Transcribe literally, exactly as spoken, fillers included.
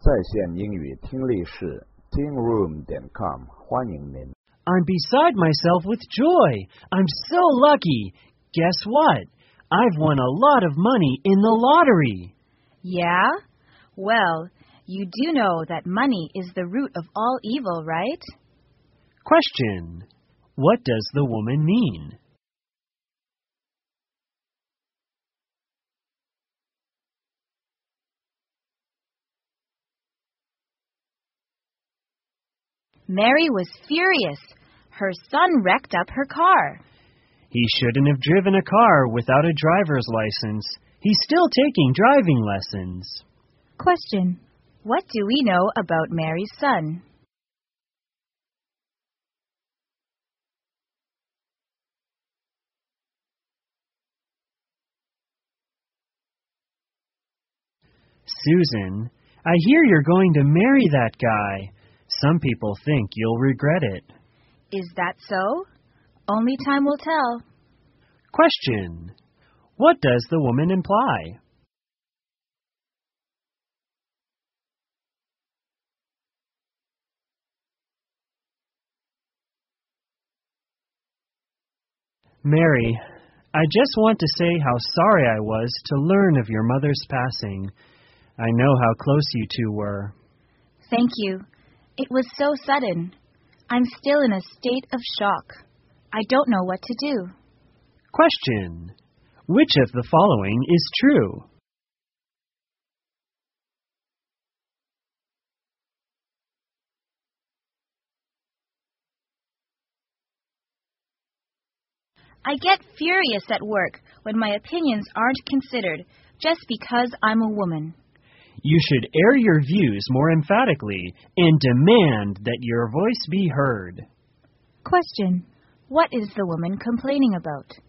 在线英语听力室 teen room 点 com 欢迎您。 I'm beside myself with joy. I'm so lucky. Guess what? I've won a lot of money in the lottery. Yeah? Well, you do know that money is the root of all evil, right? Question. What does the woman mean? Mary was furious. Her son wrecked up her car. He shouldn't have driven a car without a driver's license. He's still taking driving lessons. Question. What do we know about Mary's son? Susan, I hear you're going to marry that guy. Some people think you'll regret it. Is that so? Only time will tell. Question. What does the woman imply? Mary, I just want to say how sorry I was to learn of your mother's passing. I know how close you two were. Thank you. It was so sudden. I'm still in a state of shock. I don't know what to do. Question. Which of the following is true? I get furious at work when my opinions aren't considered just because I'm a woman. You should air your views more emphatically and demand that your voice be heard. Question. What is the woman complaining about?